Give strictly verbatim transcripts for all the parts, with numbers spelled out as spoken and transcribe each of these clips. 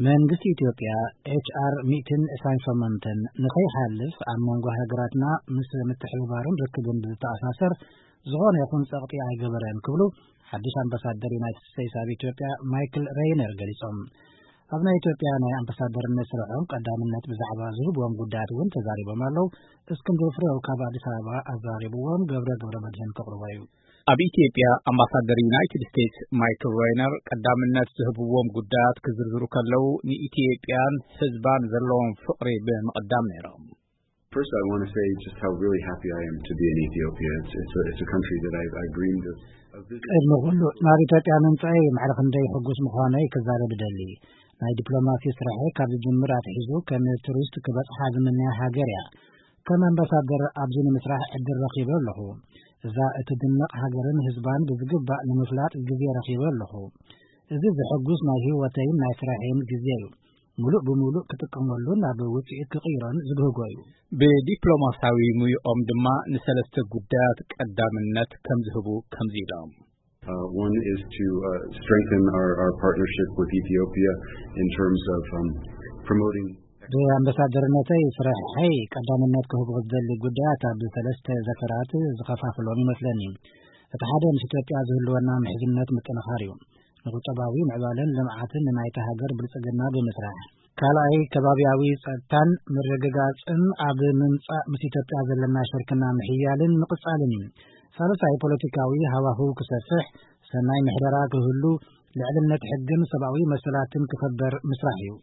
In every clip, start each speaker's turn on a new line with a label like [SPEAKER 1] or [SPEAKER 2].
[SPEAKER 1] መንግስት ኢትዮጵያ ኤች አር ሚእትን እሳን ሰመንተን ንኸይ ሓልፍ ኣብ መንጎ ሃገራትና ምስ ምትሕብባርን ርክብን ብዝተኣሳሰር ዝኾነ ይኹን ጸቕጢ ኣይገበረን ክብሉ ሓድሽ ኣምባሳደር ዩናይትድ ስቴትስ ኣብ ኢትዮጵያ ማይክል ሬይነር ገሊጾም። ኣብ ናይ ኢትዮጵያ ናይ ኣምባሳደርነት ስርሖም ቀዳምነት ብዛዕባ ዝህብዎም ጉዳያት እውን ተዛሪቦም ኣለው። እስክንድር ፍሬው ካብ አዲስ አበባ ኣዛሪብዎም ገብረ ገብረ መድህን ከቕርቦ እዩ።
[SPEAKER 2] ኣብ ኢትዮጵያ ኣምባሳደር ዩናይትድ ስቴትስ ማይክል ሬይነር ቀዳምነት ዝህብዎም ጉዳያት ክዝርዝሩ ከለው ንኢትዮጵያን ህዝባን ዘለዎም ፍቕሪ ብምቕዳም ነይሮም።
[SPEAKER 3] First, I want to say just how really happy I am to be in Ethiopia. It's, it's, a, it's a country that I've, I've dreamed of.
[SPEAKER 1] ቅድሚ ኩሉ ናብ ኢትዮጵያ ምምፅአይ መዕረ ክንደይ ሕጉስ ምዃነይ ክዛረብ ይደሊ። ናይ ዲፕሎማሲ ስራሐይ ካብ ዝጅምር ኣትሒዙ ከም ቱሪስት ክበፅሓ ዝምነያ ሃገር እያ። ከም ኣምባሳደር ኣብዚ ንምስራሕ ዕድል ረኺበ ኣለኹ። እዛ እትድንቕ ሃገርን ህዝባን ብዝግባእ ንምፍላጥ ግዜ ረኺበ ኣለኹ። እዚ ዝሕጉስ ናይ ህይወተይን ናይ ስራሐይን ግዜ እዩ። ሙሉእ ብሙሉእ ክጥቀመሉ ናብ ውፅኢት ክቕይሮን ዝግህጎ እዩ።
[SPEAKER 2] ብዲፕሎማሲያዊ ሙያኦም ድማ ንሰለስተ ጉዳያት ቀዳምነት ከም ዝህቡ ከምዚ ኢሎም።
[SPEAKER 3] Uh, one is to uh, strengthen our, our partnership with Ethiopia in terms of um, promoting.
[SPEAKER 1] ብኣምባሳደርነተይ ስራሕይ ቀዳምነት ክህቦ ዝደሊ ጉዳያት ኣብ ሰለስተ ዘፈራት ዝኸፋፍሎም ይመስለኒ። እቲ ሓደ ምስ ኢትዮጵያ ዝህልወና ምሕዝነት ምጥንኻር እዩ። ንቁጠባዊ ምዕባለን ልምዓትን ንናይታ ሃገር ብልጽግና ብምስራሕ። ካልኣይ ከባቢያዊ ጸጥታን ምርግጋጽን ኣብ ምምጻእ ምስ ኢትዮጵያ ዘለና ሽርክና ምሕያልን ምቕጻልን እዩ። ሳልሳይ ፖለቲካዊ ሃዋህው ክሰፍሕ፣ ሰናይ ምሕደራ ክህሉ፣ ልዕልነት ሕግን ሰብኣዊ መሰላትን ክኽበር ምስራሕ እዩ።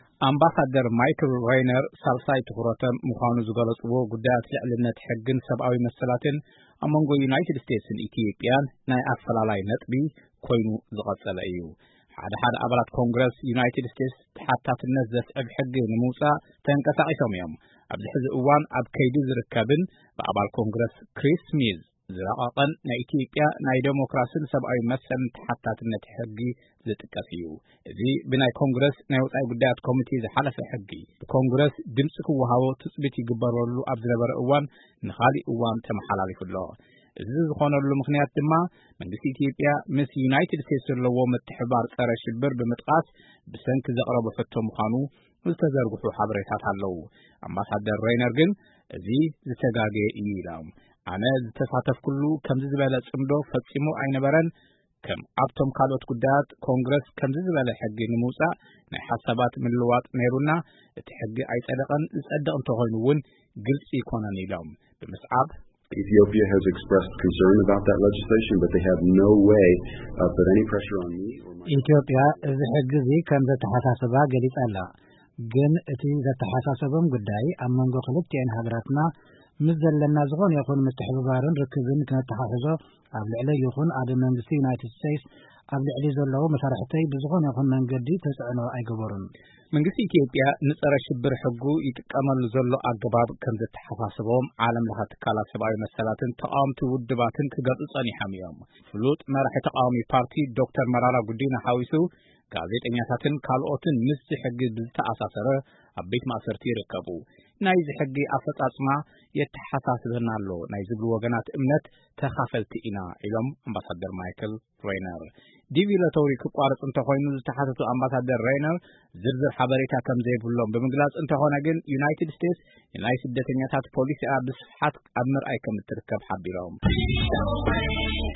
[SPEAKER 2] ኣምባሳደር ማይክል ሬይነር ሳልሳይ ትኹረቶም ምዃኑ ዝገለጽዎ ጉዳያት ልዕልነት ሕግን ሰብኣዊ መሰላትን ኣብ መንጎ ዩናይትድ ስቴትስን ኢትዮጵያን ናይ ኣፈላላይ ነጥቢ ኮይኑ ዝቐጸለ እዩ። ሓደ ሓደ ኣባላት ኮንግረስ ዩናይትድ ስቴትስ ተሓታትነት ዘስዕብ ሕጊ ንምውጻእ ተንቀሳቒሶም እዮም። ኣብዚ ሕዚ እዋን ኣብ ከይዲ ዝርከብን ብኣባል ኮንግረስ ክሪስ ስሚዝ ዝረቐቐን ናይ ኢትዮጵያ ናይ ዴሞክራሲን ሰብኣዊ መሰልን ተሓታትነት ሕጊ ዝጥቀስ እዩ። እዚ ብናይ ኮንግረስ ናይ ወጻኢ ጉዳያት ኮሚቴ ዝሓለፈ ሕጊ ብኮንግረስ ድምፂ ክወሃቦ ትፅቢት ይግበረሉ ኣብ ዝነበረ እዋን ንኻሊእ እዋን ተመሓላሊፉ ኣሎ። እዚ ዝኾነሉ ምክንያት ድማ መንግስቲ ኢትዮጵያ ምስ ዩናይትድ ስቴትስ ዘለዎ ምትሕብባር ጸረ ሽብር ብምጥቃስ ብሰንኪ ዘቕረቦ ሕቶ ምዃኑ ዝተዘርግሑ ሓበሬታት ኣለው። ኣምባሳደር ሬይነር ግን እዚ ዝተጋገየ እዩ ኢሎም። ኣነ ዝተሳተፍኩሉ ከምዚ ዝበለ ጽምዶ ፈጺሙ ኣይነበረን። ከም ኣብቶም ካልኦት ጉዳያት ኮንግረስ ከምዚ ዝበለ ሕጊ ንምውጻእ ናይ ሓሳባት ምልዋጥ ነይሩና እቲ ሕጊ ኣይጸደቐን ዝጸድቕ እንተኾይኑ እውን ግልጽ ይኮነን ኢሎም ብምስዓብ
[SPEAKER 3] Ethiopia has expressed concern about that legislation, but they have no way uh, put any pressure on me or my...
[SPEAKER 1] ኢትዮጵያ እዚ ሕጊ እዚ ከም ዘተሓሳሰባ ገሊጻ ኣላ። ግን እቲ ዘተሓሳሰቦም ጉዳይ ኣብ መንጎ ክልቲአን ሃገራትና ምስ ዘለና ዝኾነ ይኹን ምትሕብባርን ርክብን ክነተሓሕዞ ኣብ ልዕሊ ይኹን ኣብ መንግስቲ ዩናይትድ ስቴትስ ኣብ ልዕሊ ዘለዎ መሳርሕተይ ብዝኾነ ይኹን መንገዲ ተጽዕኖ ኣይገበሩን።
[SPEAKER 2] መንግስቲ ኢትዮጵያ ንጸረ ሽብር ሕጉ ይጥቀመሉ ዘሎ ኣገባብ ከም ዘተሓሳስቦም ዓለም ለኸ ትካላት ሰብኣዊ መሰላትን ተቃወምቲ ውድባትን ክገልጹ ጸኒሖም እዮም። ፍሉጥ መራሒ ተቃዋሚ ፓርቲ ዶክተር መራራ ጉዲና ሓዊሱ ጋዜጠኛታትን ካልኦትን ምስ ሕጊ ብዝተኣሳሰረ ኣብ ቤት ማእሰርቲ ይርከቡ። ናይዚ ሕጊ ኣፈጻጽማ የተሓሳስበና ኣሎ ናይ ዝብሉ ወገናት እምነት ተኻፈልቲ ኢና ኢሎም ኣምባሳደር ማይክል ሬይነር። ዲቪ ሎተሪ ክቋረጽ እንተኾይኑ ዝተሓተቱ ኣምባሳደር ሬይነር ዝርዝር ሓበሬታ ከም ዘይብሎም ብምግላጽ እንተኾነ ግን ዩናይትድ ስቴትስ ናይ ስደተኛታት ፖሊሲ ብስፍሓት ኣብ ምርኣይ ከም እትርከብ ሓቢሮም